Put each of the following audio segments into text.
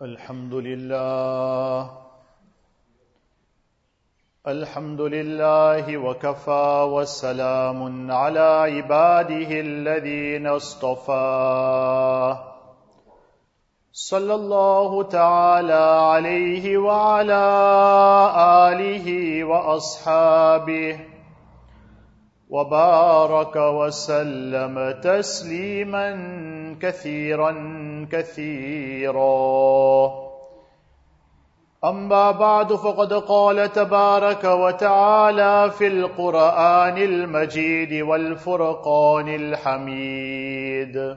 الحمد لله وكفى وسلام على عباده الذين اصطفى صلى الله تعالى عليه وعلى آله وأصحابه وبارك وسلم تسليما كثيرا أما بعد فقد قال تبارك وتعالى في القرآن المجيد والفرقان الحميد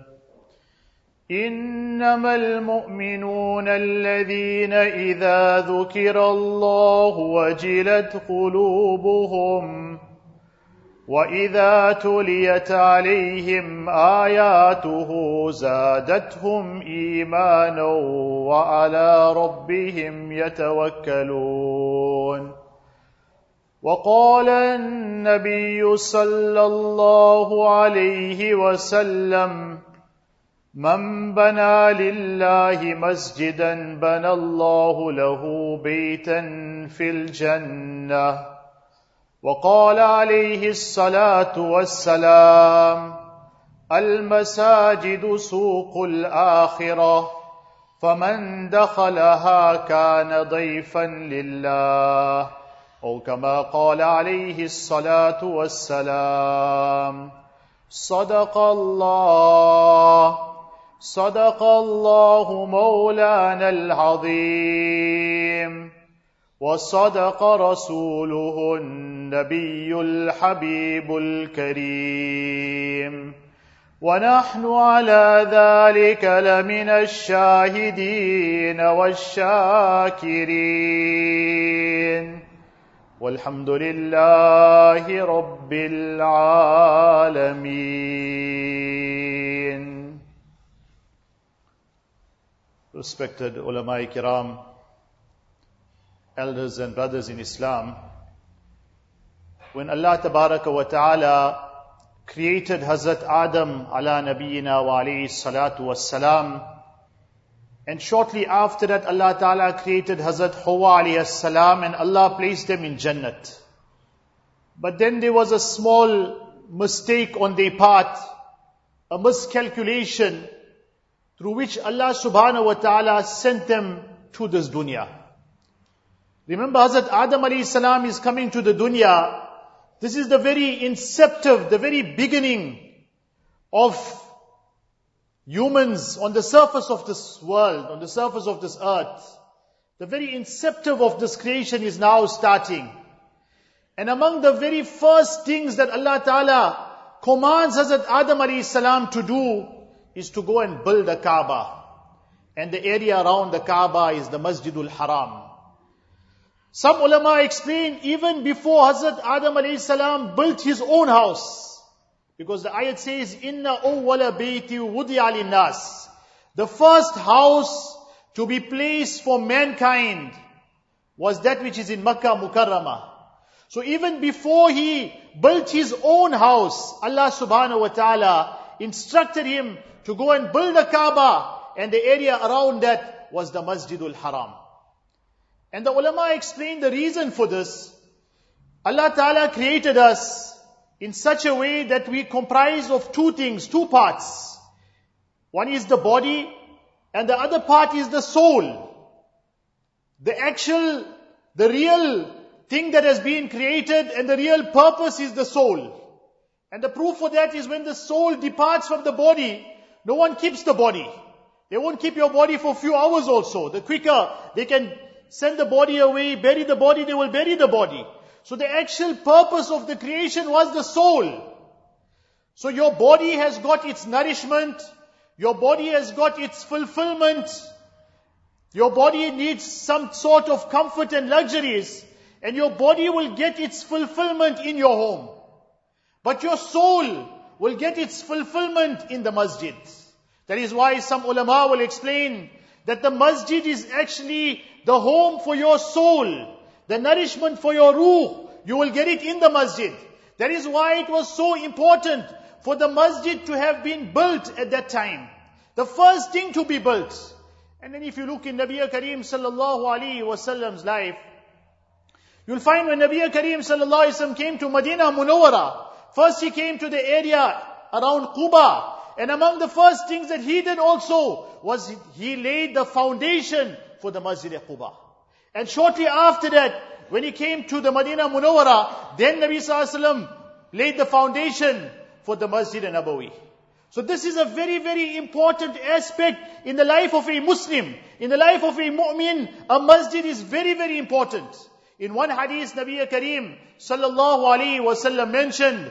إنما المؤمنون الذين إذا ذكر الله وجلت قلوبهم وإذا تليت عليهم آياته زادتهم إيمانا وعلى ربهم يتوكلون. وقال النبي صلى الله عليه وسلم: من بنى لله مسجدا بنى الله له بيتا في الجنة. وقال عليه الصلاة والسلام: المساجد سوق الآخرة، فمن دخلها كان ضيفا لله، أو كما قال عليه الصلاة والسلام. صدق الله مولانا العظيم، وصدق رسوله النبي الحبيب الكريم، ونحن على ذلك لمن الشاهدين والشاكرين، والحمد لله رب العالمين. Respected ulama kiram, elders and brothers in Islam, when Allah Tabaraka wa Ta'ala created Hazrat Adam ala Nabiyyina wa alayhi salatu wassalam, and shortly after that Allah Ta'ala created Hazrat Hawa alayhi salam, and Allah placed them in Jannat. But then there was a small mistake on their part, a miscalculation, through which Allah Subhanahu wa Ta'ala sent them to this dunya. Remember, Hazrat Adam alayhi salam is coming to the dunya. This is the very inceptive, the very beginning of humans on the surface of this world, on the surface of this earth. The very inceptive of this creation is now starting. And among the very first things that Allah Ta'ala commands Hazrat Adam alayhi salam to do is to go and build a Kaaba. And the area around the Kaaba is the Masjidul Haram. Some ulama explain even before Hazrat Adam alayhi salam built his own house. Because the ayat says, Inna awwala bayti wudi'a linnas. The first house to be placed for mankind was that which is in Makkah Mukarramah. So even before he built his own house, Allah subhanahu wa ta'ala instructed him to go and build a Kaaba, and the area around that was the Masjidul Haram. And the ulama explained the reason for this. Allah Ta'ala created us in such a way that we comprise of two things, two parts. One is the body, and the other part is the soul. The real thing that has been created and the real purpose is the soul. And the proof for that is when the soul departs from the body, no one keeps the body. They won't keep your body for a few hours also. The quicker they can send the body away, bury the body, they will bury the body. So the actual purpose of the creation was the soul. So your body has got its nourishment, your body has got its fulfillment, your body needs some sort of comfort and luxuries, and your body will get its fulfillment in your home. But your soul will get its fulfillment in the masjid. That is why some ulama will explain that the masjid is actually the home for your soul, the nourishment for your ruh. You will get it in the masjid. That is why it was so important for the masjid to have been built at that time. The first thing to be built. And then if you look in Nabi Kareem sallallahu alaihi wasallam's life, you'll find when Nabi Kareem sallallahu alaihi wasallam came to Medina Munawwara, first he came to the area around Quba. And among the first things that he did also was he laid the foundation for the Masjid Quba. And shortly after that, when he came to the Medina Munawwara, then Nabi sallallahu alaihi wasallam laid the foundation for the Masjid Nabawi. So this is a very, very important aspect in the life of a Muslim. In the life of a mu'min, a masjid is very, very important. In one hadith, Nabi Kareem sallallahu alaihi wasallam mentioned,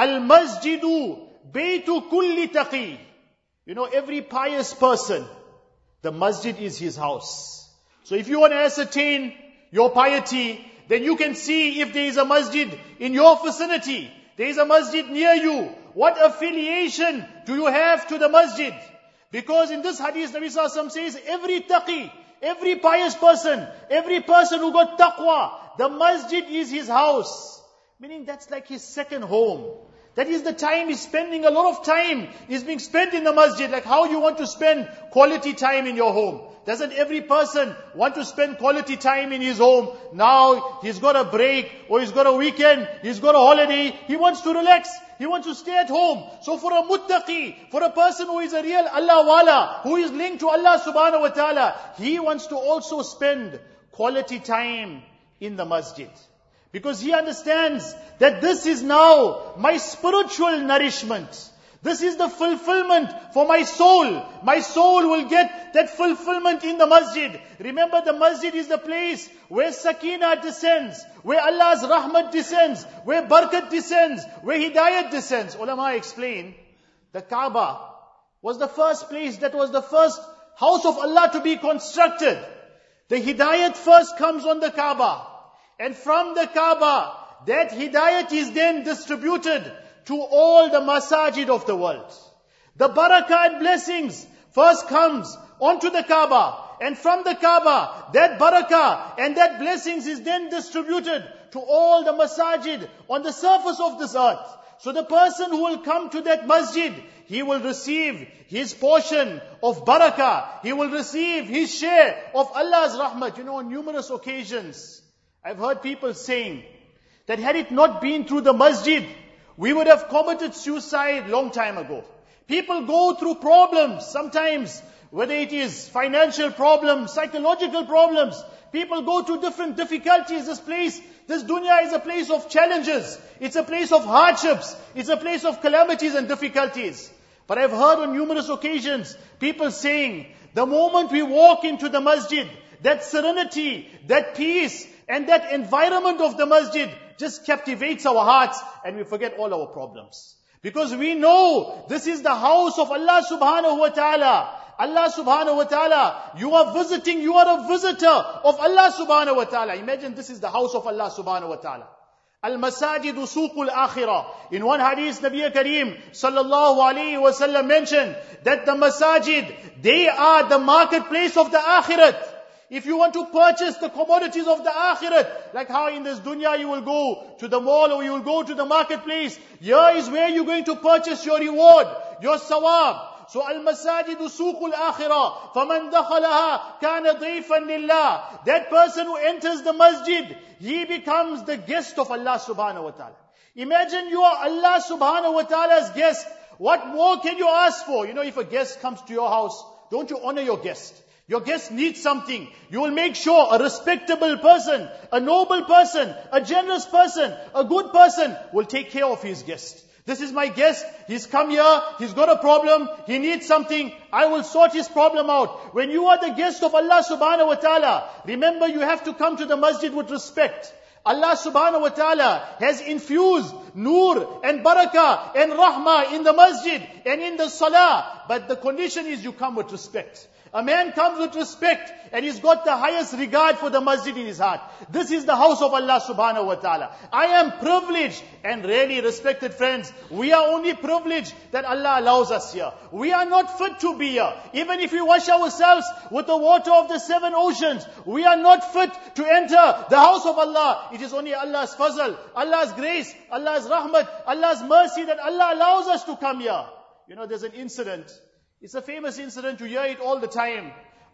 Al-masjidu baytu kulli taqi. Every pious person, the masjid is his house. So if you want to ascertain your piety, then you can see if there is a masjid in your vicinity. There is a masjid near you. What affiliation do you have to the masjid? Because in this hadith, Nabi Sallallahu Alaihi Wasallam says, every taqi, every pious person, every person who got taqwa, the masjid is his house. Meaning that's like his second home. That is the time he's spending, a lot of time is being spent in the masjid. Like how you want to spend quality time in your home. Doesn't every person want to spend quality time in his home? Now he's got a break, or he's got a weekend, he's got a holiday, he wants to relax, he wants to stay at home. So for a muttaqi, for a person who is a real Allah wala, who is linked to Allah subhanahu wa ta'ala, he wants to also spend quality time in the masjid. Because he understands that this is now my spiritual nourishment. This is the fulfillment for my soul. My soul will get that fulfillment in the masjid. Remember, the masjid is the place where Sakinah descends, where Allah's rahmat descends, where barakat descends, where hidayat descends. Ulama explain, the Kaaba was the first place, that was the first house of Allah to be constructed. The hidayat first comes on the Kaaba. And from the Kaaba, that hidayat is then distributed to all the masajid of the world. The barakah and blessings first comes onto the Kaaba. And from the Kaaba, that barakah and that blessings is then distributed to all the masajid on the surface of this earth. So the person who will come to that masjid, he will receive his portion of barakah. He will receive his share of Allah's rahmat. On numerous occasions, I've heard people saying that had it not been through the masjid, we would have committed suicide long time ago. People go through problems, sometimes, whether it is financial problems, psychological problems. People go through different difficulties. This dunya is a place of challenges. It's a place of hardships. It's a place of calamities and difficulties. But I've heard on numerous occasions, people saying, the moment we walk into the masjid, that serenity, that peace, and that environment of the masjid just captivates our hearts, and we forget all our problems. Because we know this is the house of Allah subhanahu wa ta'ala. Allah subhanahu wa ta'ala, you are visiting, you are a visitor of Allah subhanahu wa ta'ala. Imagine this is the house of Allah subhanahu wa ta'ala. Al-masajidu suqul akhirah. In one hadith, Nabi Kareem sallallahu alayhi wa sallam mentioned that the masajid, they are the marketplace of the akhirat. If you want to purchase the commodities of the akhirat, like how in this dunya you will go to the mall or you will go to the marketplace, here is where you're going to purchase your reward, your sawab. So al-masajidu suqul akhirah, faman dakhalaha kana dayfan lillah. That person who enters the masjid, he becomes the guest of Allah subhanahu wa ta'ala. Imagine you are Allah subhanahu wa ta'ala's guest. What more can you ask for? If a guest comes to your house, don't you honor your guest? Your guest needs something. You will make sure a respectable person, a noble person, a generous person, a good person will take care of his guest. This is my guest. He's come here. He's got a problem. He needs something. I will sort his problem out. When you are the guest of Allah subhanahu wa ta'ala, remember you have to come to the masjid with respect. Allah subhanahu wa ta'ala has infused nur and barakah and rahmah in the masjid and in the salah. But the condition is you come with respect. A man comes with respect and he's got the highest regard for the masjid in his heart. This is the house of Allah subhanahu wa ta'ala. I am privileged, and really respected friends, we are only privileged that Allah allows us here. We are not fit to be here. Even if we wash ourselves with the water of the 7 oceans, we are not fit to enter the house of Allah. It is only Allah's fazl, Allah's grace, Allah's rahmat, Allah's mercy that Allah allows us to come here. There's an incident. It's a famous incident, you hear it all the time.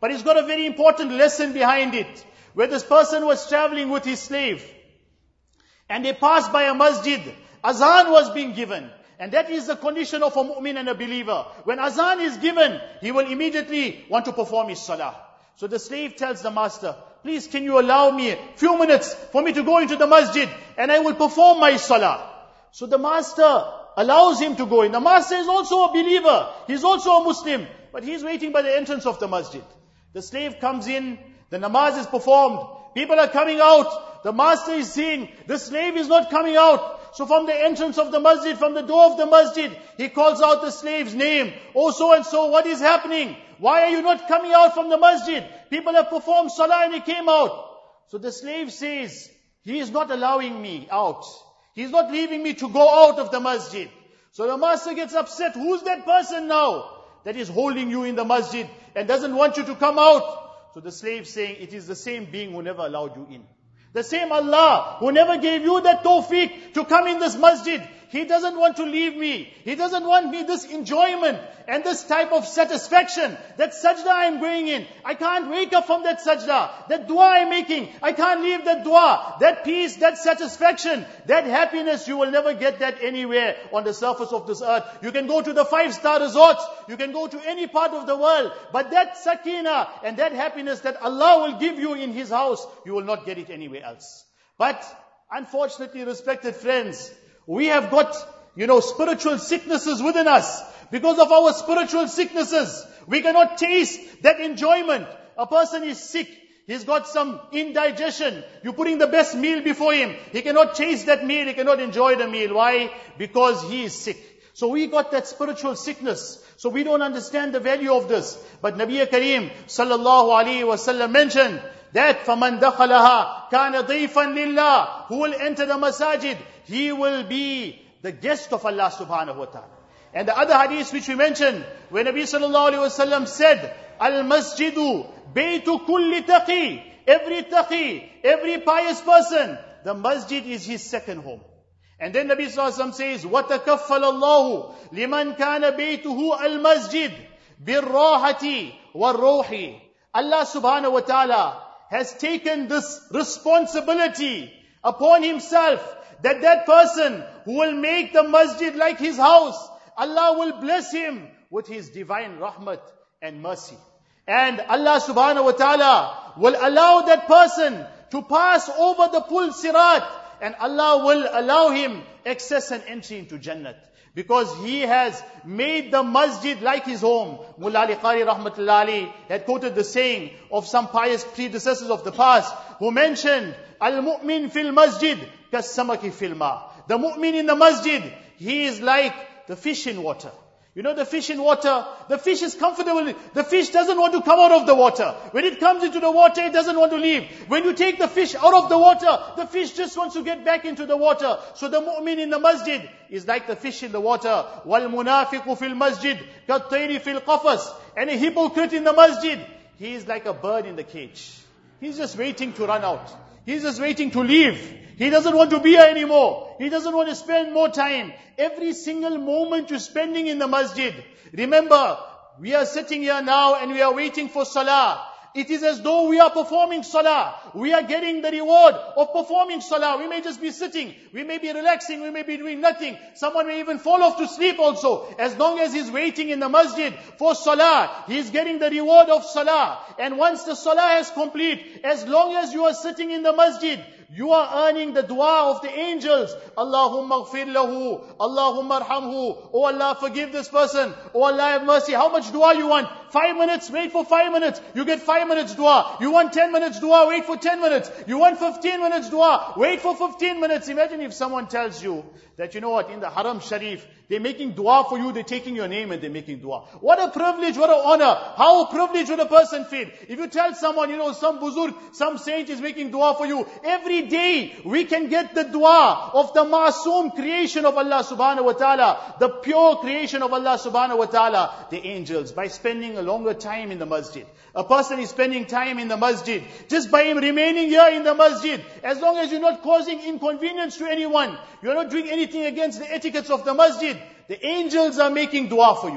But it's got a very important lesson behind it. Where this person was traveling with his slave, and they passed by a masjid, azan was being given. And that is the condition of a mu'min and a believer. When azan is given, he will immediately want to perform his salah. So the slave tells the master, please can you allow me a few minutes for me to go into the masjid and I will perform my salah. So the master allows him to go in. The master is also a believer. He's also a Muslim. But he's waiting by the entrance of the masjid. The slave comes in, the namaz is performed, people are coming out, the master is seeing, the slave is not coming out. So from the entrance of the masjid, from the door of the masjid, he calls out the slave's name. Oh so and so, what is happening? Why are you not coming out from the masjid? People have performed salah and he came out. So the slave says, he is not allowing me out. He is not leaving me to go out of the masjid. So the master gets upset. Who's that person now that is holding you in the masjid and doesn't want you to come out? So the slave saying, it is the same being who never allowed you in. The same Allah who never gave you that tawfiq to come in this masjid. He doesn't want to leave me. He doesn't want me this enjoyment and this type of satisfaction. That sajda I'm going in. I can't wake up from that sajda. That dua I'm making. I can't leave that dua. That peace, that satisfaction, that happiness, you will never get that anywhere on the surface of this earth. You can go to the 5-star resorts. You can go to any part of the world. But that sakina and that happiness that Allah will give you in His house, you will not get it anywhere else. But unfortunately, respected friends, we have got, spiritual sicknesses within us. Because of our spiritual sicknesses, we cannot taste that enjoyment. A person is sick. He's got some indigestion. You're putting the best meal before him. He cannot taste that meal. He cannot enjoy the meal. Why? Because he is sick. So we got that spiritual sickness. So we don't understand the value of this. But Nabi Kareem sallallahu alaihi wasallam mentioned that فَمَنْ دَخَلَهَا كَانَ ضَيْفًا لِلَّهِ. Who will enter the masajid, he will be the guest of Allah subhanahu wa ta'ala. And the other hadith which we mentioned, where Nabi sallallahu alaihi wasallam said, Al-masjidu baytu kulli taqi. Every pious person, the masjid is his second home. And then Nabi sallallahu alaihi wasallam says, وَتَكَفَّلَ اللَّهُ لِمَنْ كَانَ بَيْتُهُ الْمَسْجِدِ بِالرَّاحَةِ وَالرَّوْحِ. Allah subhanahu wa ta'ala has taken this responsibility upon himself, that person who will make the masjid like his house, Allah will bless him with His divine rahmat and mercy. And Allah subhanahu wa ta'ala will allow that person to pass over the Pul Sirat, and Allah will allow him access and entry into Jannat. Because he has made the masjid like his home. Mullah Ali Qari rahmatullahi alayhi had quoted the saying of some pious predecessors of the past, who mentioned, Al-mu'min fil masjid kas-samaki fil ma. The mu'min in the masjid, he is like the fish in water. The fish in water, the fish is comfortable. The fish doesn't want to come out of the water. When it comes into the water, it doesn't want to leave. When you take the fish out of the water, the fish just wants to get back into the water. So the mu'min in the masjid is like the fish in the water. وَالْمُنَافِقُ فِي الْمَسْجِدِ كَالطَّيْرِ فِي الْقَفَصِ. And a hypocrite in the masjid, he is like a bird in the cage. He's just waiting to run out. He's just waiting to leave. He doesn't want to be here anymore. He doesn't want to spend more time. Every single moment you're spending in the masjid. Remember, we are sitting here now and we are waiting for salah. It is as though we are performing salah. We are getting the reward of performing salah. We may just be sitting. We may be relaxing. We may be doing nothing. Someone may even fall off to sleep also. As long as he's waiting in the masjid for salah, he's getting the reward of salah. And once the salah is complete, as long as you are sitting in the masjid, you are earning the dua of the angels. Allahumma ghfir lahu. Allahumma arhamhu. Oh Allah, forgive this person. Oh Allah, have mercy. How much dua you want? 5 minutes, wait for 5 minutes. You get 5 minutes dua. You want 10 minutes dua, wait for 10 minutes. You want 15 minutes dua, wait for 15 minutes. Imagine if someone tells you that, in the Haram Sharif, they're making dua for you, they're taking your name and they're making dua. What a privilege, what an honor. How privileged would a person feel? If you tell someone, some buzurg, some saint is making dua for you. Every day we can get the dua of the masoom creation of Allah subhanahu wa ta'ala, the pure creation of Allah subhanahu wa ta'ala, the angels, by spending a longer time in the masjid. A person is spending time in the masjid, just by him remaining here in the masjid, as long as you're not causing inconvenience to anyone, you're not doing anything against the etiquettes of the masjid, the angels are making dua for you.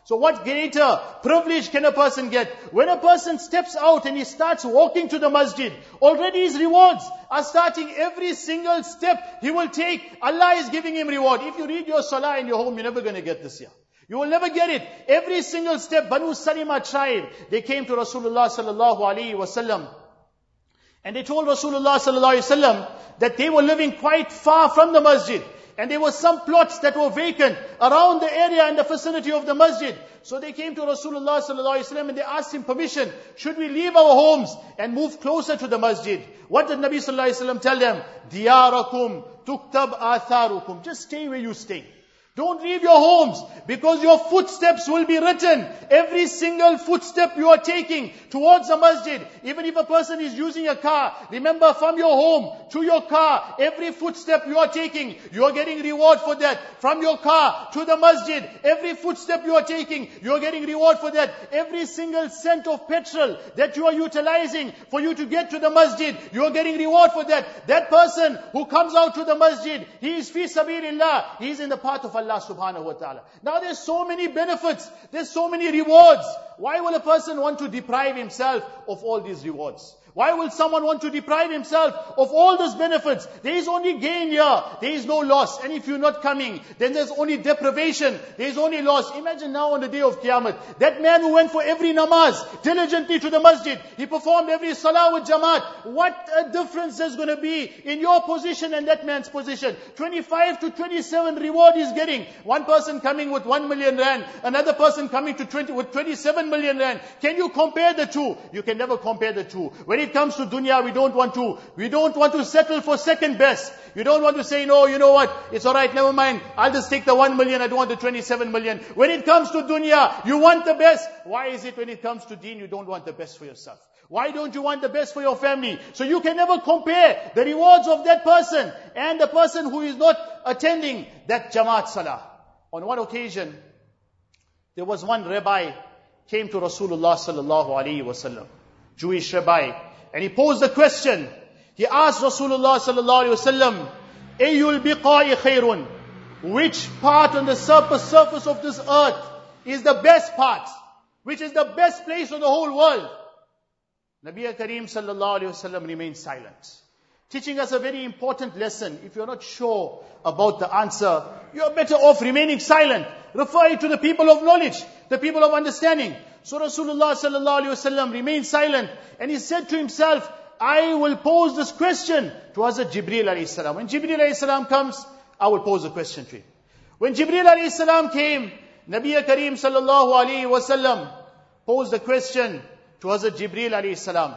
So what greater privilege can a person get? When a person steps out and he starts walking to the masjid, already his rewards are starting. Every single step he will take, Allah is giving him reward. If you read your salah in your home, you're never going to get this here. You will never get it. Every single step, Banu Salima tribe, they came to Rasulullah sallallahu alaihi wasallam. And they told Rasulullah sallallahu alaihi wasallam that they were living quite far from the masjid. And there were some plots that were vacant around the area and the vicinity of the masjid. So they came to Rasulullah sallallahu alaihi wasallam and they asked him permission. Should we leave our homes and move closer to the masjid? What did Nabi sallallahu alaihi wasallam tell them? Diyarakum tuktab atharukum. Just stay where you stay. Don't leave your homes, because your footsteps will be written. Every single footstep you are taking towards the masjid. Even if a person is using a car, remember, from your home to your car, every footstep you are taking, you are getting reward for that. From your car to the masjid, every footstep you are taking, you are getting reward for that. Every single cent of petrol that you are utilizing for you to get to the masjid, you are getting reward for that. That person who comes out to the masjid, he is fi sabilillah, he is in the path of Allah subhanahu wa ta'ala. Now there's so many benefits, there's so many rewards. Why will a person want to deprive himself of all these rewards? Why will someone want to deprive himself of all these benefits? There is only gain here. There is no loss. And if you're not coming, then there's only deprivation. There is only loss. Imagine now on the day of Qiyamah, that man who went for every namaz diligently to the masjid, he performed every salah with jamaat. What a difference there's going to be in your position and that man's position. 25 to 27 reward he's getting. One person coming with 1 million rand, another person coming to with 27 million rand. Can you compare the two? You can never compare the two. When it comes to dunya, we don't want to settle for second best. You don't want to say, no, you know what, it's alright, never mind, I'll just take the 1 million, I don't want the 27 million. When it comes to dunya, you want the best. Why is it when it comes to deen, you don't want the best for yourself? Why don't you want the best for your family? So you can never compare the rewards of that person and the person who is not attending that Jamaat Salah. On one occasion, there was one rabbi came to Rasulullah sallallahu alaihi wasallam, Jewish rabbi, and he posed the question. He asked Rasulullah sallallahu alaihi wasallam, Ayyul biqa'i khairun? Which part on the surface of this earth is the best part? Which is the best place on the whole world? Nabi Kareem sallallahu alaihi wasallam remained silent, teaching us a very important lesson. If you're not sure about the answer, you're better off remaining silent. Refer it to the people of knowledge, the people of understanding. So Rasulullah sallallahu alaihi wasallam remained silent, and he said to himself, I will pose this question to Hazrat Jibreel alayhi salam. When Jibreel alayhi salam comes, I will pose the question to him. When Jibreel alayhi salam came, Nabi Kareem sallallahu alaihi wasallam posed the question to Hazrat Jibreel alayhi salam.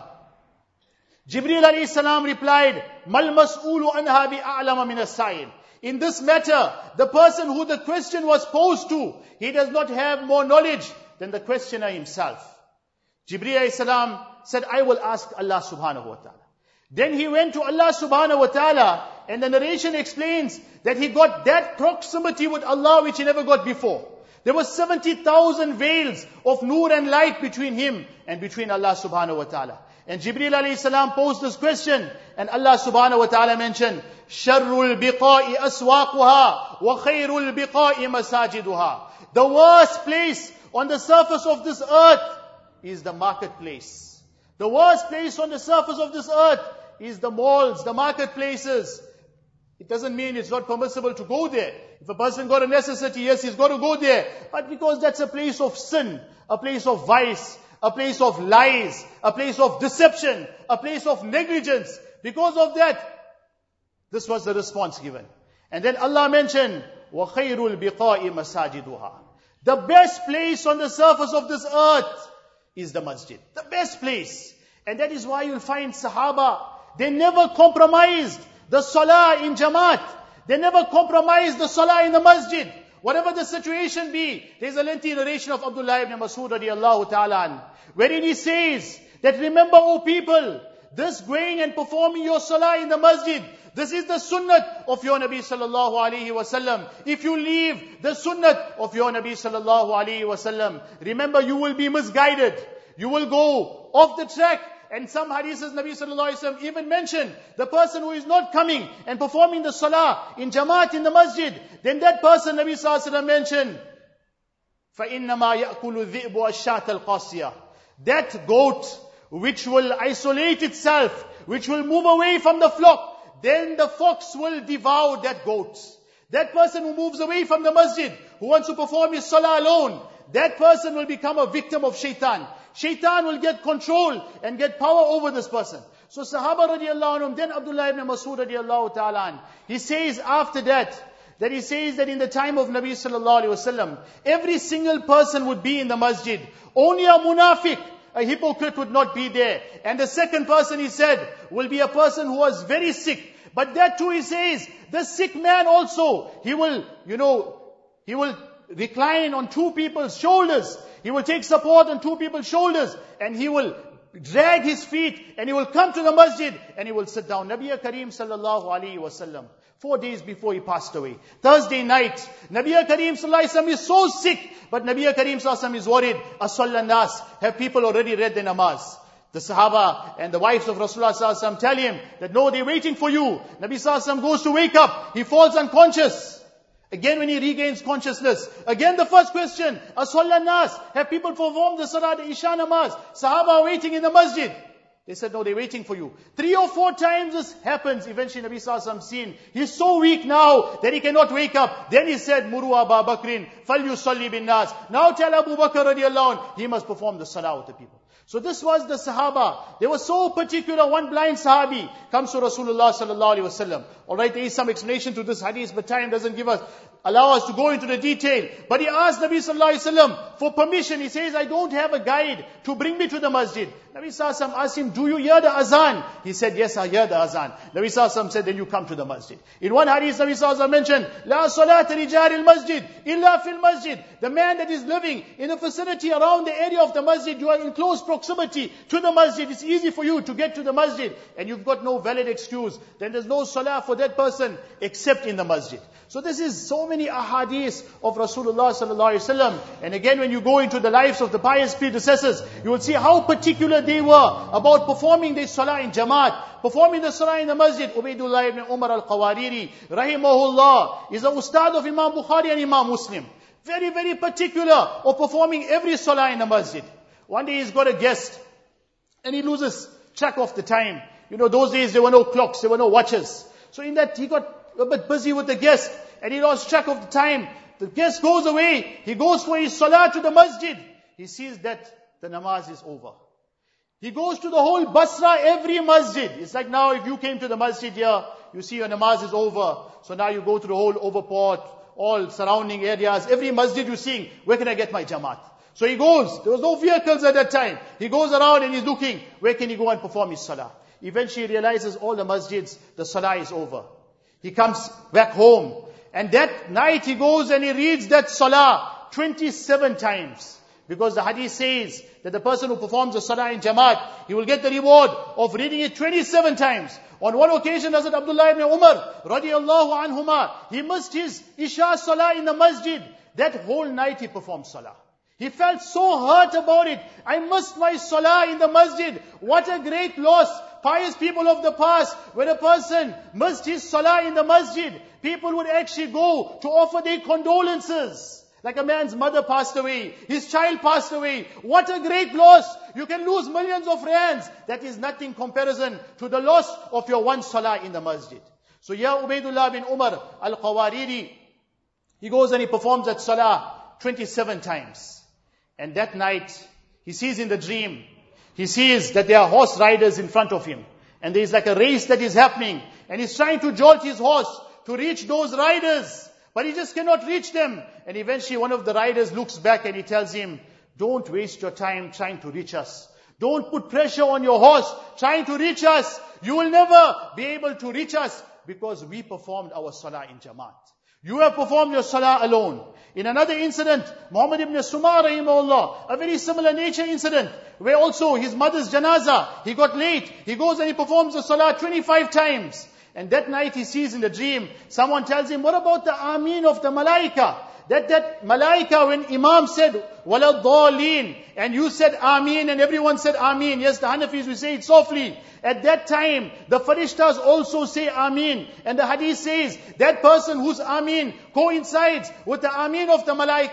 Jibreel alayhi salam replied, Mal mas'ulu anha bi'a'lama min as-sa'il. In this matter, the person who the question was posed to, he does not have more knowledge than the questioner himself. Jibreel alayhi salam said, I will ask Allah subhanahu wa ta'ala. Then he went to Allah subhanahu wa ta'ala, and the narration explains that he got that proximity with Allah which he never got before. There were 70,000 veils of nur and light between him and between Allah subhanahu wa ta'ala. And Jibreel alayhi salam posed this question, and Allah subhanahu wa ta'ala mentioned, Sharrul biqa'i aswaquha wa khairul biqa'i masajiduha. The worst place on the surface of this earth is the marketplace. The worst place on the surface of this earth is the malls, the marketplaces. It doesn't mean it's not permissible to go there. If a person got a necessity, yes, he's got to go there. But because that's a place of sin, a place of vice, a place of lies, a place of deception, a place of negligence. Because of that, this was the response given. And then Allah mentioned, وَخَيْرُ الْبِقَاءِ مَسَاجِدُهَا. The best place on the surface of this earth is the masjid. The best place. And that is why you'll find Sahaba, they never compromised the salah in Jamaat. They never compromised the salah in the masjid. Whatever the situation be, there's a lengthy narration of Abdullah ibn Mas'ud radiallahu ta'ala an, wherein he says that, remember, O people, this going and performing your salah in the masjid, this is the sunnat of your Nabi sallallahu alaihi wasallam. If you leave the sunnat of your Nabi sallallahu alaihi wasallam, remember, you will be misguided. You will go off the track. And some hadiths, Nabi sallallahu alaihi wasallam even mentioned, the person who is not coming and performing the salah in Jamaat in the masjid, then that person, Nabi sallallahu alaihi wasallam mentioned, فَإِنَّمَا يَأْكُلُ الذِّئْبُ الشَّاةَ الْقَاسِيَةَ. That goat which will isolate itself, which will move away from the flock, then the fox will devour that goat. That person who moves away from the masjid, who wants to perform his salah alone, that person will become a victim of shaitan. Shaitan will get control and get power over this person. So Sahaba radiallahu anhum, then Abdullah ibn Mas'ud radiallahu ta'ala anh, he says after that he says that in the time of Nabi sallallahu alayhi wasallam, every single person would be in the masjid. Only a munafiq, a hypocrite would not be there. And the second person, he said, will be a person who was very sick. But that too, he says, the sick man also, he will recline on two people's shoulders. He will take support on two people's shoulders, and he will drag his feet, and he will come to the masjid, and he will sit down. Nabi Kareem sallallahu alaihi wasallam, 4 days before he passed away, Thursday night, Nabi Kareem sallallahu alaihi wasallam is so sick, but Nabi Kareem sallallahu alaihi wasallam is worried. As-sallan nas, have people already read the namaz? The Sahaba and the wives of Rasulullah sallallahu alaihi wasallam tell him that no, they're waiting for you. Nabi sallallahu alaihi wasallam goes to wake up, he falls unconscious. Again when he regains consciousness, again the first question, As-sallan nas, have people performed the salah, the Isha namaz? Sahaba are waiting in the masjid. They said, no, they're waiting for you. 3 or 4 times this happens. Eventually Nabi sallallahu alaihi wasallam seen, he's so weak now that he cannot wake up. Then he said, Muru Aba Bakrin, falyusalli bin nas. Now tell Abu Bakr radiallahu anh, he must perform the salah with the people. So this was the Sahaba. They were so particular. One blind Sahabi comes to Rasulullah sallallahu alaihi wasallam. Alright, there is some explanation to this hadith, but time doesn't allow us to go into the detail. But he asked Nabi sallallahu alaihi wasallam for permission. He says, I don't have a guide to bring me to the masjid. Nabi sallallahu alaihi wasallam asked him, do you hear the azan? He said, yes, I hear the azan. Nabi sallallahu alaihi wasallam said, then you come to the masjid. In one hadith, Nabi sallallahu alaihi wasallam mentioned, La salata li jaril masjid, illa fil masjid. The man that is living in a facility around the area of the masjid, you are in close proximity to the masjid. It's easy for you to get to the masjid, and you've got no valid excuse. Then there's no salah for that person except in the masjid. So this is so many ahadith of Rasulullah sallallahu alaihi wasallam. And again, when you go into the lives of the pious predecessors, you will see how particular they were about performing the salah in Jamaat, performing the salah in the masjid. Ubaidullah ibn Umar al-Qawariri, rahimahullah, is the ustad of Imam Bukhari and Imam Muslim. Very, very particular of performing every salah in the masjid. One day he's got a guest, and he loses track of the time. You know, those days there were no clocks, there were no watches. So in that, he got a bit busy with the guest, and he lost track of the time. The guest goes away, he goes for his salah to the masjid. He sees that the namaz is over. He goes to the whole Basra, every masjid. It's like now if you came to the masjid here, you see your namaz is over. So now you go to the whole overport, all surrounding areas, every masjid you're seeing, where can I get my Jamaat? So he goes, there was no vehicles at that time. He goes around and he's looking, where can he go and perform his salah? Eventually he realizes all the masjids, the salah is over. He comes back home, and that night he goes and he reads that salah 27 times. Because the hadith says that the person who performs the salah in Jamaat, he will get the reward of reading it 27 times. On one occasion, Hazrat Abdullah ibn Umar, radiallahu anhuma, he missed his Isha salah in the masjid. That whole night he performed salah. He felt so hurt about it. I missed my salah in the masjid. What a great loss. Pious people of the past, when a person missed his salah in the masjid, people would actually go to offer their condolences. Like a man's mother passed away, his child passed away. What a great loss. You can lose millions of rands. That is nothing comparison to the loss of your one salah in the masjid. So here Ubaidullah bin Umar al-Qawariri, he goes and he performs that salah 27 times. And that night, he sees in the dream, he sees that there are horse riders in front of him. And there is like a race that is happening. And he's trying to jolt his horse to reach those riders. But he just cannot reach them. And eventually one of the riders looks back and he tells him, don't waste your time trying to reach us. Don't put pressure on your horse trying to reach us. You will never be able to reach us because we performed our salah in Jamaat. You have performed your salah alone. In another incident, Muhammad ibn Sumar rahimahullah, a very similar nature incident, where also his mother's janazah, he got late. He goes and he performs the salah 25 times. And that night he sees in the dream, someone tells him, what about the Ameen of the Malaika? That Malaika, when Imam said, وَلَضَّالِينَ, and you said Ameen, and everyone said Ameen. Yes, the Hanafis, we say it softly. At that time, the Farishtas also say Ameen. And the Hadith says, that person whose Ameen coincides with the Ameen of the Malaika,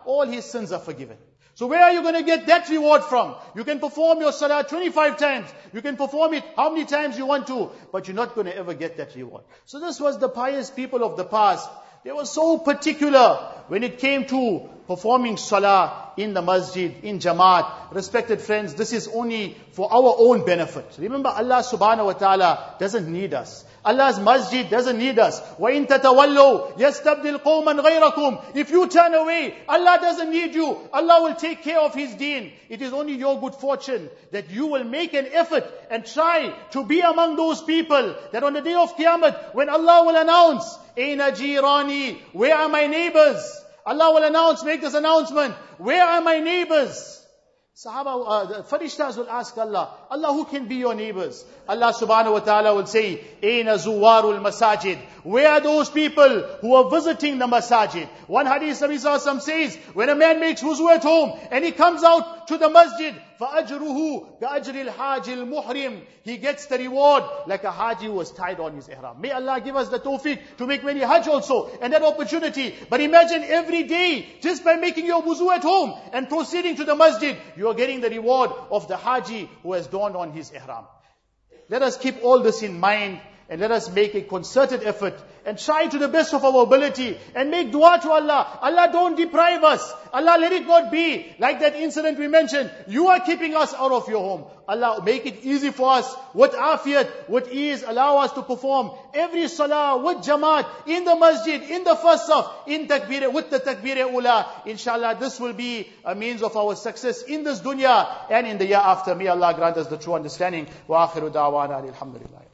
all his sins are forgiven. So where are you going to get that reward from? You can perform your salah 25 times. You can perform it how many times you want to, but you're not going to ever get that reward. So this was the pious people of the past. They were so particular when it came to performing salah in the masjid, in jamaat. Respected friends, this is only for our own benefit. Remember, Allah subhanahu wa ta'ala doesn't need us. Allah's masjid doesn't need us. وَإِن تَتَوَلَّوْا يَسْتَبْدِلْ قَوْمًا غَيْرَكُمْ. If you turn away, Allah doesn't need you. Allah will take care of His deen. It is only your good fortune that you will make an effort and try to be among those people that on the day of Qiyamah, when Allah will announce, Aina jirani, where are my neighbors? Allah will announce, make this announcement, where are my neighbors? The Farishtas will ask Allah, Allah, who can be your neighbors? Allah subhanahu wa ta'ala will say, Aina zuwarul masajid. Where are those people who are visiting the masajid? One hadith Nabi Sallallahu Alaihi Wasallam says, when a man makes wuzu at home and he comes out to the masjid, فَأَجْرُهُ كَأَجْرِ الْحَاجِ الْمُحْرِمِ. He gets the reward like a haji who was tied on his ihram. May Allah give us the tawfiq to make many hajj also, and that opportunity. But imagine every day, just by making your wuzu at home and proceeding to the masjid, you are getting the reward of the haji who has donned on his ihram. Let us keep all this in mind, and let us make a concerted effort and try to the best of our ability and make dua to Allah. Allah, don't deprive us. Allah, let it not be like that incident we mentioned. You are keeping us out of your home. Allah, make it easy for us with afiyat, with ease. Allow us to perform every salah with jamaat in the masjid, in the first saf, in takbir, with the takbir ula. Inshallah, this will be a means of our success in this dunya and in the year after. May Allah grant us the true understanding. Wa akhiru da'wana alhamdulillah.